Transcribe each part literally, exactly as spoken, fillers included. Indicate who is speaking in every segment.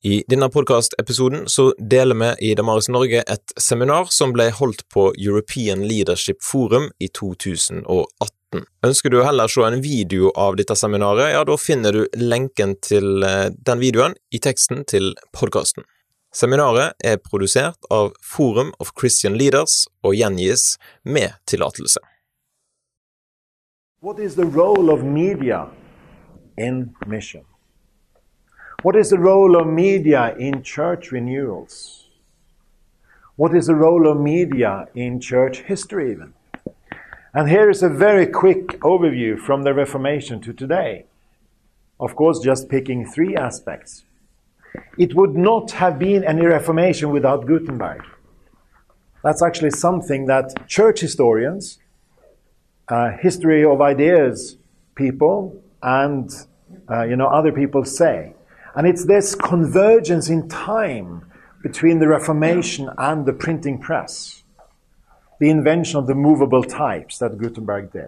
Speaker 1: I denne podcast-episoden så deler vi i Damaris Norge et seminar som ble holdt på European Leadership Forum i to tusen og atten. Ønsker du heller se en video av dette seminaret, ja, da finner du lenken til den videoen i teksten til podcasten. Seminaret er produsert av Forum of Christian Leaders og gjengis med tillatelse.
Speaker 2: What is the role of media in mission? What is the role of media in church renewals? What is the role of media in church history even? And here is a very quick overview from the Reformation to today. Of course, just picking three aspects. It would not have been any Reformation without Gutenberg. That's actually something that church historians, uh, history of ideas people, and uh, you know other people say. And it's this convergence in time between the Reformation and the printing press, the invention of the movable types that Gutenberg did.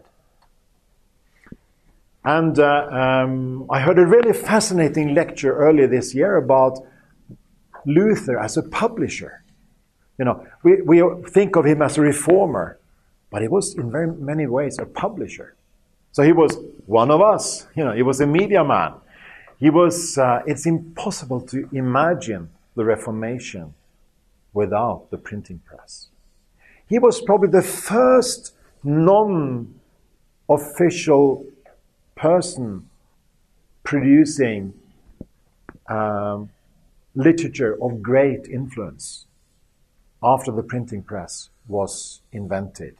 Speaker 2: And uh, um, I heard a really fascinating lecture earlier this year about Luther as a publisher. You know, we, we think of him as a reformer, but he was in very many ways a publisher. So he was one of us, you know, he was a media man. He was, uh, it's impossible to imagine the Reformation without the printing press. He was probably the first non-official person producing um, literature of great influence after the printing press was invented.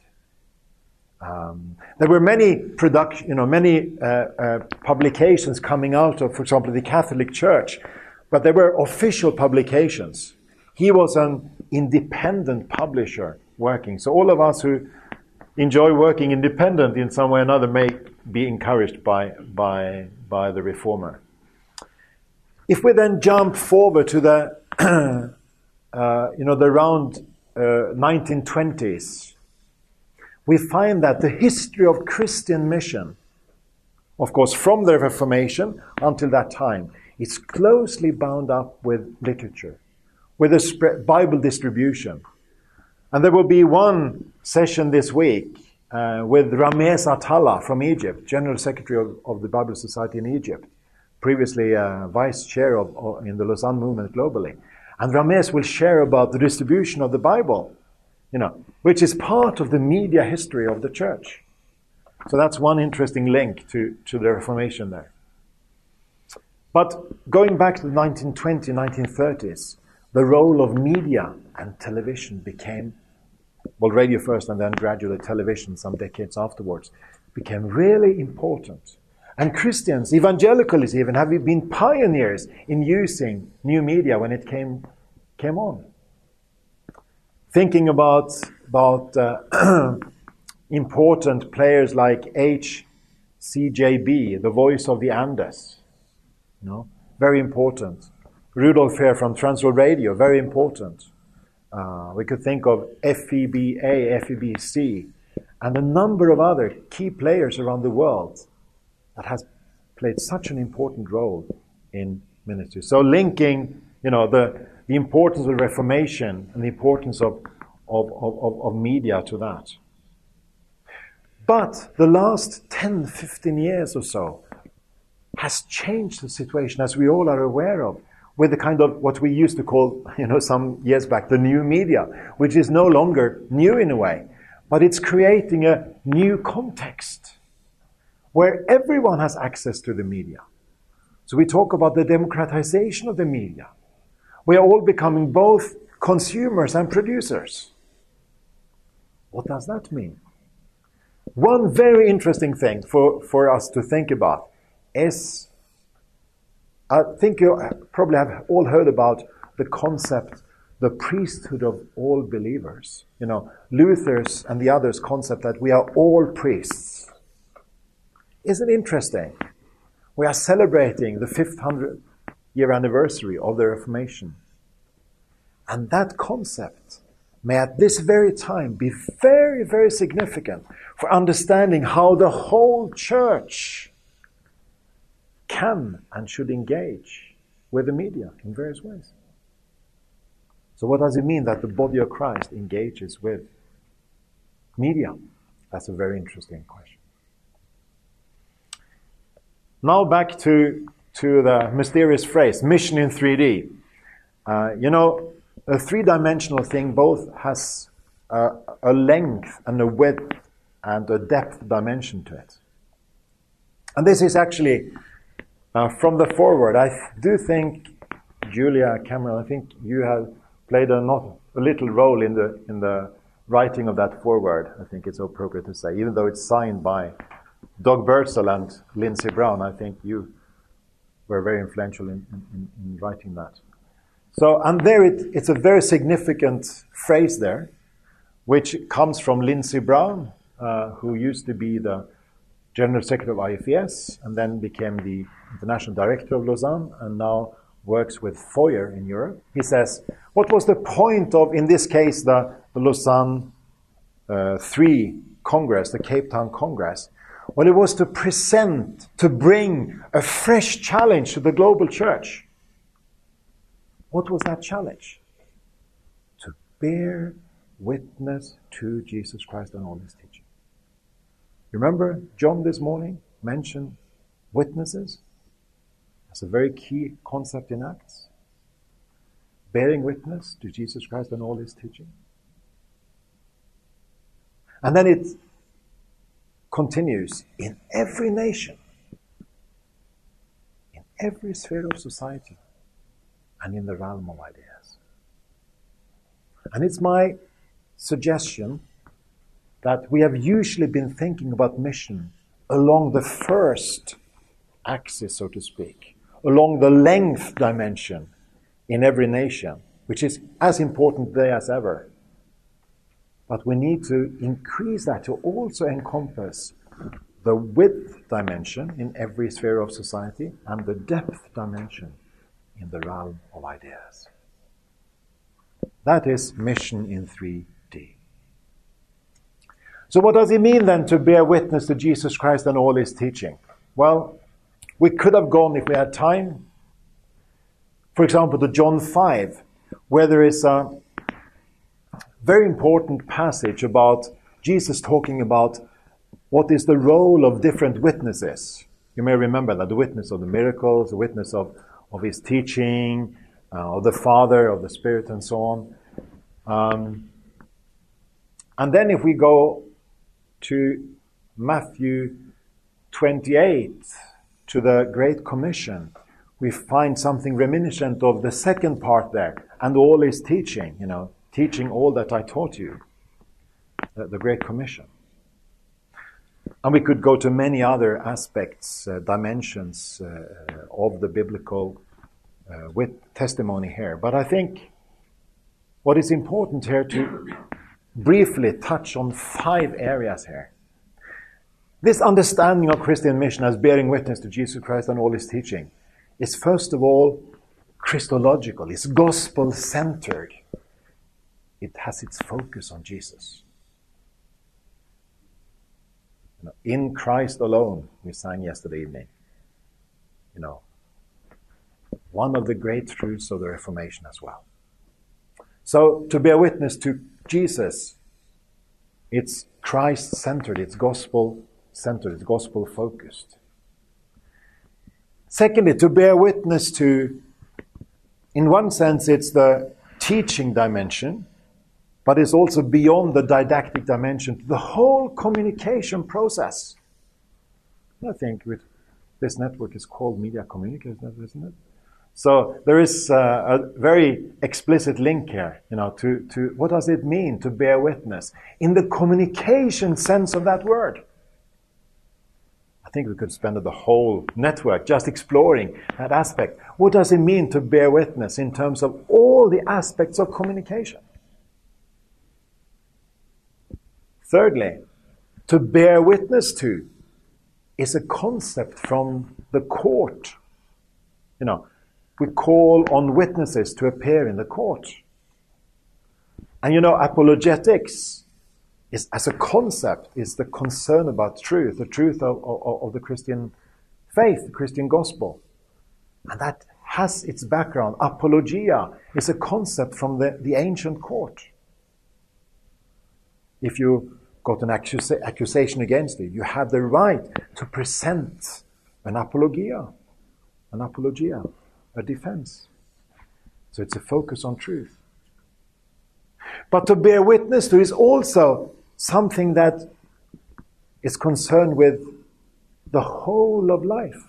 Speaker 2: Um, there were many production, you know, many uh, uh, publications coming out of, for example, the Catholic Church, but they were official publications. He was an independent publisher working. So all of us who enjoy working independent in some way or another may be encouraged by by by the reformer. If we then jump forward to the uh, you know the around uh, nineteen twenties. We find that the history of Christian mission, of course, from the Reformation until that time, is closely bound up with literature, with the spread, Bible distribution. And there will be one session this week uh, with Ramesh Attallah from Egypt, General Secretary of, of the Bible Society in Egypt, previously uh, Vice Chair of, of, in the Lausanne Movement globally. And Ramesh will share about the distribution of the Bible, you know, which is part of the media history of the church. So that's one interesting link to, to the Reformation there. But going back to the nineteen twenties, nineteen thirties, the role of media and television became, well, radio first and then gradually television some decades afterwards, became really important. And Christians, evangelicals even, have been pioneers in using new media when it came, came on. Thinking about, about uh, important players like H C J B, the Voice of the Andes, you know, very important. Rudolf Fair from Transworld Radio, very important. Uh, we could think of F E B A, F E B C, and a number of other key players around the world that has played such an important role in ministry. So linking, you know, the the importance of the Reformation and the importance of, of, of, of media to that. But the last ten, fifteen years or so has changed the situation, as we all are aware of, with the kind of what we used to call, you know, some years back, the new media, which is no longer new in a way, but it's creating a new context where everyone has access to the media. So we talk about the democratization of the media. We are all becoming both consumers and producers. What does that mean? One very interesting thing for, for us to think about is, I think you probably have all heard about the concept, the priesthood of all believers. You know, Luther's and the others' concept that we are all priests. Isn't it interesting? We are celebrating the fifth hundred year anniversary of the Reformation. And that concept may at this very time be very, very significant for understanding how the whole church can and should engage with the media in various ways. So what does it mean that the body of Christ engages with media? That's a very interesting question. Now back to, to the mysterious phrase, mission in three D. Uh, you know, a three-dimensional thing both has a, a length and a width and a depth dimension to it. And this is actually, uh, from the forward, I th- do think, Julia Cameron, I think you have played a, not, a little role in the in the writing of that forward, I think it's appropriate to say, even though it's signed by Doug Birdsall and Lindsey Brown. I think you were very influential in, in, in writing that. So, and there it, it's a very significant phrase there, which comes from Lindsey Brown, uh, who used to be the General Secretary of I F E S and then became the International Director of Lausanne and now works with Foyer in Europe. He says, what was the point of, in this case, the, the Lausanne uh, three Congress, the Cape Town Congress? Well, it was to present, to bring a fresh challenge to the global church. What was that challenge? To bear witness to Jesus Christ and all his teaching. Remember, John this morning mentioned witnesses. That's a very key concept in Acts. Bearing witness to Jesus Christ and all his teaching. And then it continues in every nation, in every sphere of society, and in the realm of ideas. And it's my suggestion that we have usually been thinking about mission along the first axis, so to speak, along the length dimension in every nation, which is as important today as ever. But we need to increase that to also encompass the width dimension in every sphere of society and the depth dimension in the realm of ideas. That is mission in three D. So what does it mean then to bear witness to Jesus Christ and all his teaching? Well, we could have gone, if we had time, for example, to John five, where there is a very important passage about Jesus talking about what is the role of different witnesses. You may remember that the witness of the miracles, the witness of, of his teaching, uh, of the Father, of the Spirit, and so on. Um, and then if we go to Matthew twenty-eight, to the Great Commission, we find something reminiscent of the second part there, and all his teaching, you know, teaching all that I taught you, the, the Great Commission. And we could go to many other aspects, uh, dimensions uh, of the biblical uh, with testimony here. But I think what is important here to briefly touch on five areas here. This understanding of Christian mission as bearing witness to Jesus Christ and all his teaching is first of all Christological, it's gospel-centered. It has its focus on Jesus. You know, in Christ alone, we sang yesterday evening. You know, one of the great truths of the Reformation as well. So, to bear witness to Jesus, it's Christ-centered, it's gospel-centered, it's gospel-focused. Secondly, to bear witness to, in one sense, it's the teaching dimension, but it's also beyond the didactic dimension, the whole communication process. I think with this network is called Media Communicators, isn't it? So there is uh, a very explicit link here, you know, to, to what does it mean to bear witness in the communication sense of that word. I think we could spend the whole network just exploring that aspect. What does it mean to bear witness in terms of all the aspects of communication? Thirdly, to bear witness to is a concept from the court. You know, we call on witnesses to appear in the court. And you know, apologetics is, as a concept, is the concern about truth, the truth of, of, of the Christian faith, the Christian gospel. And that has its background. Apologia is a concept from the, the ancient court. If you got an accusa- accusation against you, you have the right to present an apologia, an apologia, a defense. So it's a focus on truth. But to bear witness to is also something that is concerned with the whole of life.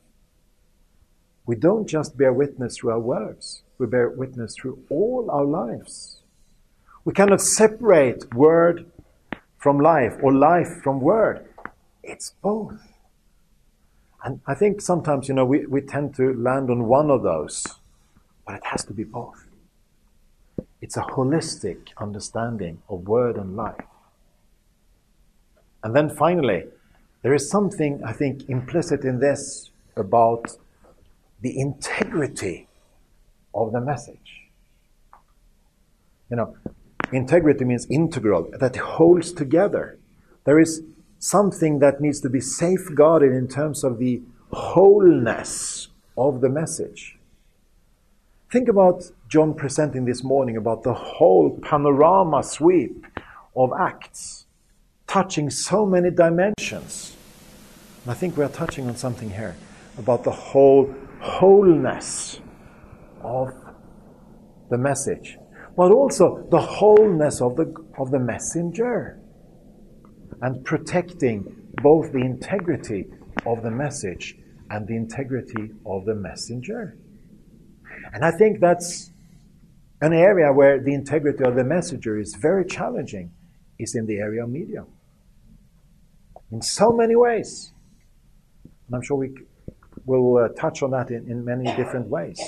Speaker 2: We don't just bear witness through our words, we bear witness through all our lives. We cannot separate word from life or life from word. It's both. And I think sometimes, you know, we, we tend to land on one of those, but it has to be both. It's a holistic understanding of word and life. And then finally, there is something, I think, implicit in this about the integrity of the message. You know, integrity means integral, that holds together. There is something that needs to be safeguarded in terms of the wholeness of the message. Think about John presenting this morning about the whole panorama sweep of Acts, touching so many dimensions. And I think we are touching on something here about the whole wholeness of the message, but also the wholeness of the of the messenger, and protecting both the integrity of the message and the integrity of the messenger. And I think that's an area where the integrity of the messenger is very challenging, is in the area of media. In so many ways. And I'm sure we will uh, touch on that in, in many different ways.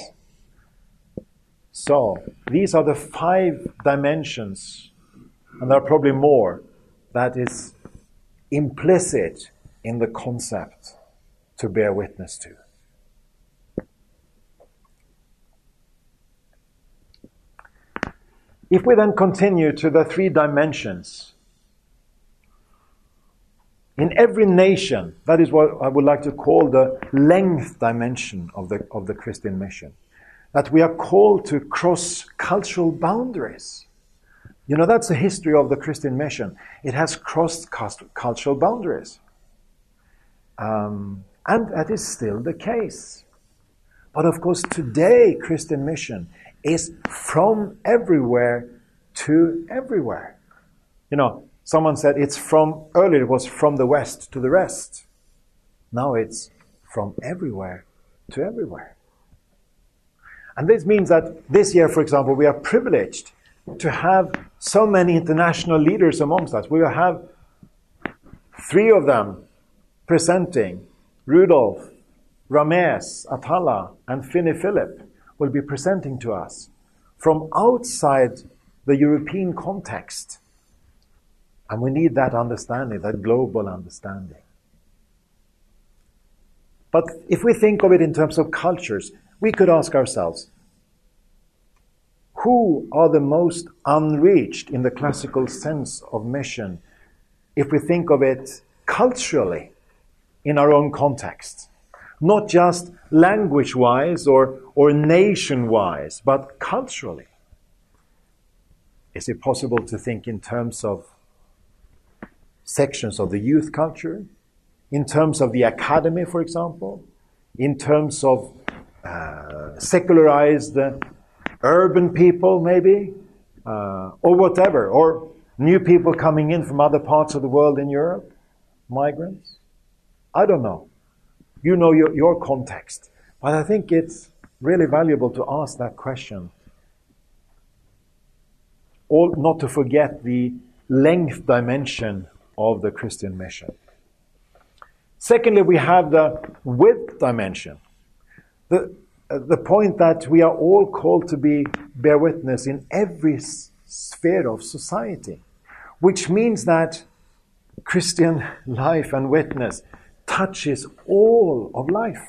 Speaker 2: So, these are the five dimensions, and there are probably more, that is implicit in the concept to bear witness to. If we then continue to the three dimensions, in every nation, that is what I would like to call the length dimension of the, of the Christian mission. That we are called to cross cultural boundaries. You know, that's the history of the Christian mission. It has crossed cultural boundaries. Um, and that is still the case. But of course, today, Christian mission is from everywhere to everywhere. You know, someone said it's from, earlier it was from the west to the rest. Now it's from everywhere to everywhere. And this means that this year, for example, we are privileged to have so many international leaders amongst us. We will have three of them presenting. Rudolf, Ramesh, Atala, and Finney Philip will be presenting to us from outside the European context. And we need that understanding, that global understanding. But if we think of it in terms of cultures, we could ask ourselves, who are the most unreached in the classical sense of mission, if we think of it culturally in our own context? Not just language-wise or, or nation-wise, but culturally. Is it possible to think in terms of sections of the youth culture, in terms of the academy, for example, in terms of uh, secularized uh, urban people, maybe, uh, or whatever, or new people coming in from other parts of the world in Europe, migrants? I don't know. You know your, your context. But I think it's really valuable to ask that question. All, not to forget the length dimension of the Christian mission. Secondly, we have the width dimension. The, uh, the point that we are all called to be bear witness in every s- sphere of society, which means that Christian life and witness touches all of life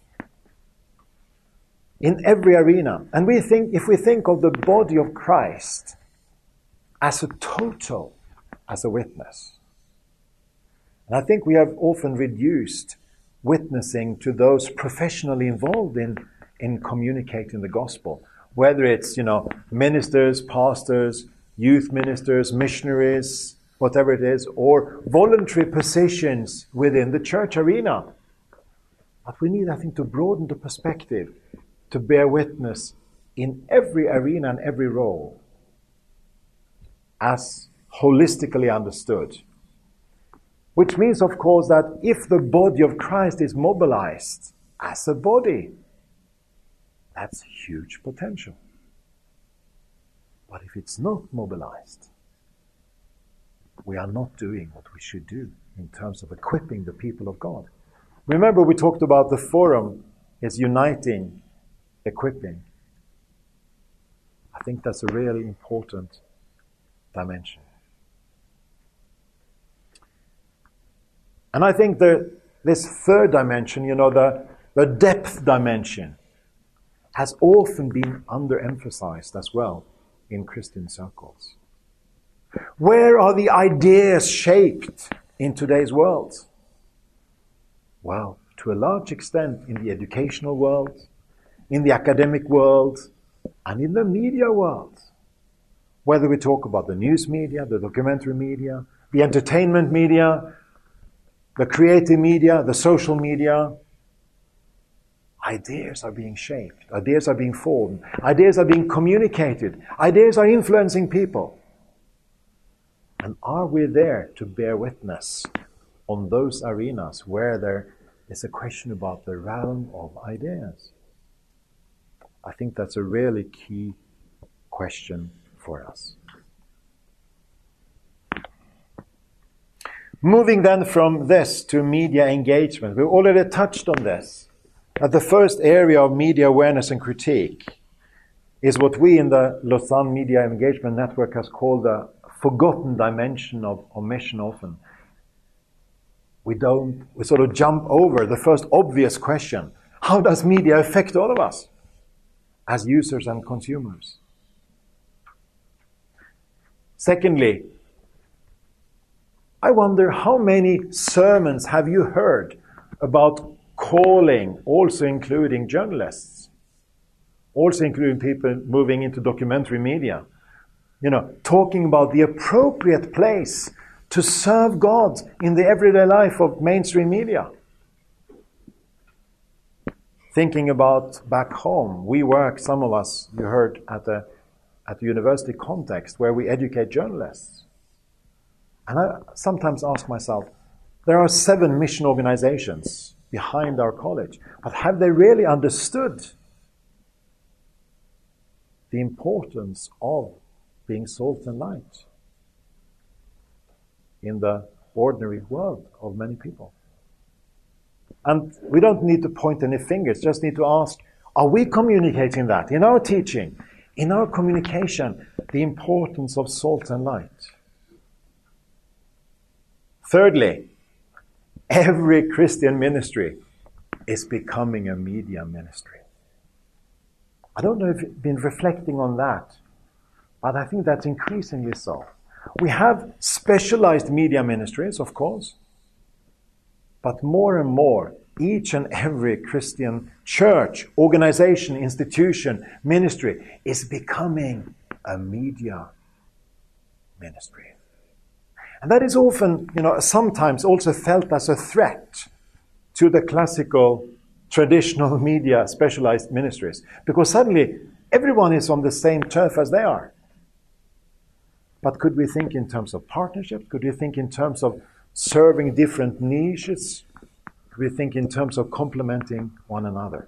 Speaker 2: in every arena. And we think, if we think of the body of Christ as a total, as a witness, and I think we have often reduced witnessing to those professionally involved in, in communicating the gospel. Whether it's, you know, ministers, pastors, youth ministers, missionaries, whatever it is, or voluntary positions within the church arena. But we need, I think, to broaden the perspective, to bear witness in every arena and every role as holistically understood. Which means, of course, that if the body of Christ is mobilized as a body, that's huge potential. But if it's not mobilized, we are not doing what we should do in terms of equipping the people of God. Remember, we talked about the forum is uniting, equipping. I think that's a really important dimension. And I think the, this third dimension, you know, the, the depth dimension, has often been underemphasized as well in Christian circles. Where are the ideas shaped in today's world? Well, to a large extent in the educational world, in the academic world, and in the media world. Whether we talk about the news media, the documentary media, the entertainment media, the creative media, the social media, ideas are being shaped, ideas are being formed, ideas are being communicated, ideas are influencing people. And are we there to bear witness on those arenas where there is a question about the realm of ideas? I think that's a really key question for us. Moving then from this to media engagement, we've already touched on this. That the first area of media awareness and critique is what we in the Lausanne Media Engagement Network has called the forgotten dimension of, of mission often. We don't, we sort of jump over the first obvious question. How does media affect all of us as users and consumers? Secondly, I wonder how many sermons have you heard about calling, also including journalists, also including people moving into documentary media, you know, talking about the appropriate place to serve God in the everyday life of mainstream media. Thinking about back home, we work, some of us, you heard, at the, at the university context where we educate journalists. And I sometimes ask myself, there are seven mission organizations behind our college, but have they really understood the importance of being salt and light in the ordinary world of many people? And we don't need to point any fingers, just need to ask, are we communicating that in our teaching, in our communication, the importance of salt and light? Thirdly, every Christian ministry is becoming a media ministry. I don't know if you've been reflecting on that, but I think that's increasingly so. We have specialized media ministries, of course, but more and more, each and every Christian church, organization, institution, ministry is becoming a media ministry. And that is often, you know, sometimes also felt as a threat to the classical, traditional media specialized ministries, because suddenly everyone is on the same turf as they are. But could we think in terms of partnership? Could we think in terms of serving different niches? Could we think in terms of complementing one another?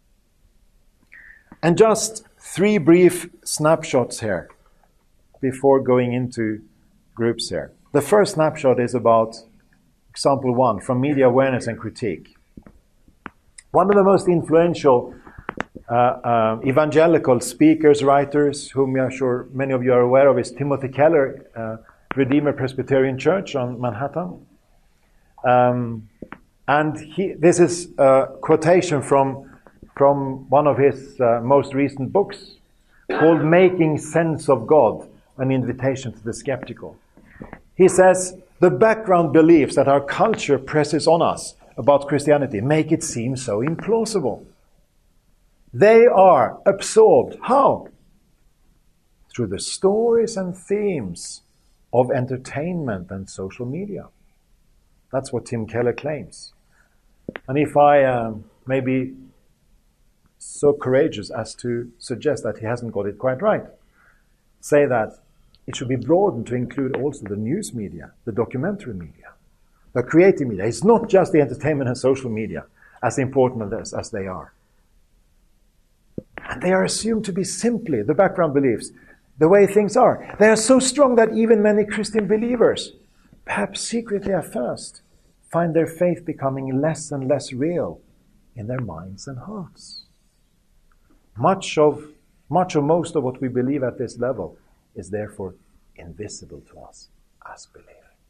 Speaker 2: And just three brief snapshots here before going into groups here. The first snapshot is about example one, from media awareness and critique. One of the most influential uh, uh, evangelical speakers, writers, whom I'm sure many of you are aware of, is Timothy Keller, uh, Redeemer Presbyterian Church on Manhattan. Um, and he, this is a quotation from, from one of his uh, most recent books called Making Sense of God, an Invitation to the Skeptical. He says, the background beliefs that our culture presses on us about Christianity make it seem so implausible. They are absorbed. How? Through the stories and themes of entertainment and social media. That's what Tim Keller claims. And if I um, may be so courageous as to suggest that he hasn't got it quite right, say that it should be broadened to include also the news media, the documentary media, the creative media. It's not just the entertainment and social media, as important as, as they are. And they are assumed to be simply the background beliefs, the way things are. They are so strong that even many Christian believers, perhaps secretly at first, find their faith becoming less and less real in their minds and hearts. Much of, much or most of what we believe at this level is therefore invisible to us as believers.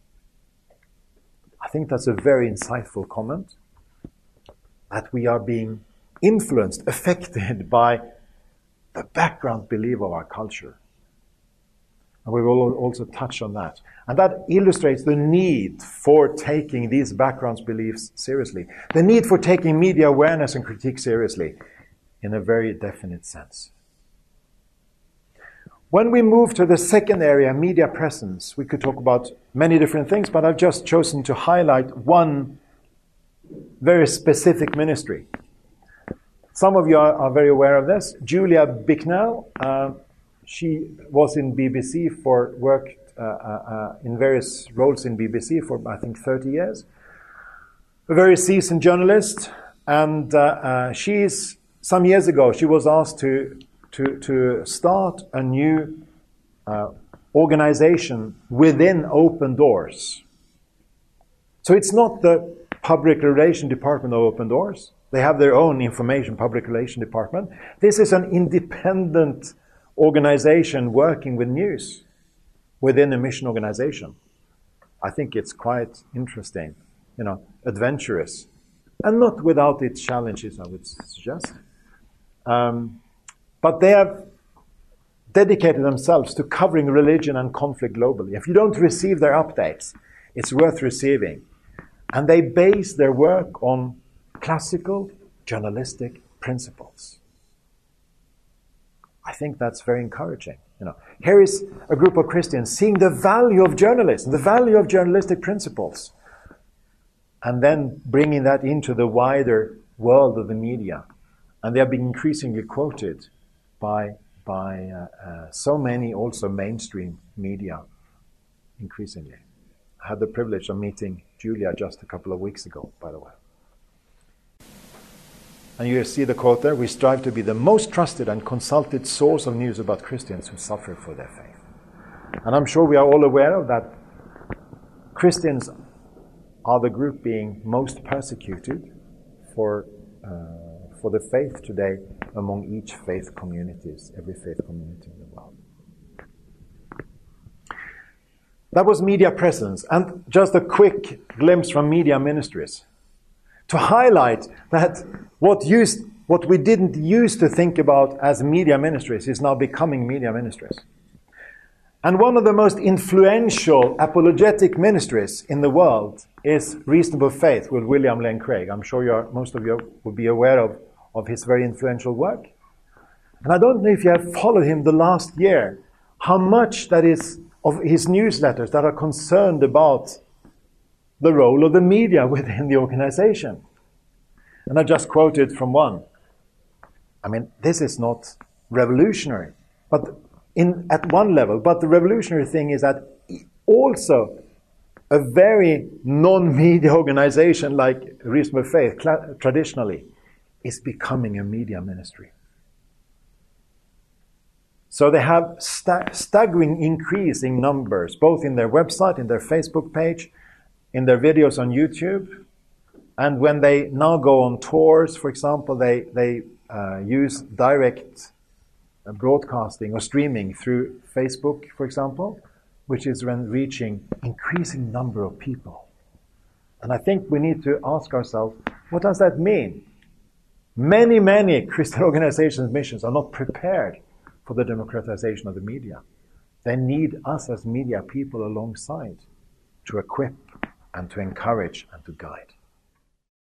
Speaker 2: I think that's a very insightful comment, that we are being influenced, affected by the background belief of our culture. And we will also touch on that. And that illustrates the need for taking these background beliefs seriously, the need for taking media awareness and critique seriously in a very definite sense. When we move to the second area, media presence, we could talk about many different things, but I've just chosen to highlight one very specific ministry. Some of you are, are very aware of this. Julia Bicknell, uh, she was in B B C for, worked uh, uh, in various roles in B B C for, I think, thirty years. A very seasoned journalist, and uh, uh, she's, some years ago, she was asked to To, to start a new uh, organization within Open Doors. So it's not the public relation department of Open Doors. They have their own information public relation department. This is an independent organization working with news within a mission organization. I think it's quite interesting, you know, adventurous, and not without its challenges, I would suggest. Um, But they have dedicated themselves to covering religion and conflict globally. If you don't receive their updates, it's worth receiving. And they base their work on classical journalistic principles. I think that's very encouraging. You know, here is a group of Christians seeing the value of journalism, the value of journalistic principles, and then bringing that into the wider world of the media. And they are being increasingly quoted by, by uh, uh, so many also mainstream media, increasingly. I had the privilege of meeting Julia just a couple of weeks ago, by the way. And you see the quote there, "We strive to be the most trusted and consulted source of news about Christians who suffer for their faith." And I'm sure we are all aware of that Christians are the group being most persecuted for uh, for the faith today among each faith communities, every faith community in the world. That was media presence, and just a quick glimpse from media ministries to highlight that what used, what we didn't used to think about as media ministries is now becoming media ministries. And one of the most influential apologetic ministries in the world is Reasonable Faith with William Lane Craig. I'm sure you're, most of you will be aware of of his very influential work. And I don't know if you have followed him the last year, how much that is of his newsletters that are concerned about the role of the media within the organization. And I just quoted from one. I mean, this is not revolutionary, but in at one level, but the revolutionary thing is that also a very non-media organization like Reasonable Faith, traditionally, is becoming a media ministry. So they have sta- staggering increasing numbers, both in their website, in their Facebook page, in their videos on YouTube. And when they now go on tours, for example, they, they uh, use direct uh, broadcasting or streaming through Facebook, for example, which is then reaching increasing number of people. And I think we need to ask ourselves, what does that mean? Many, many Christian organizations' missions are not prepared for the democratization of the media. They need us as media people alongside to equip and to encourage and to guide.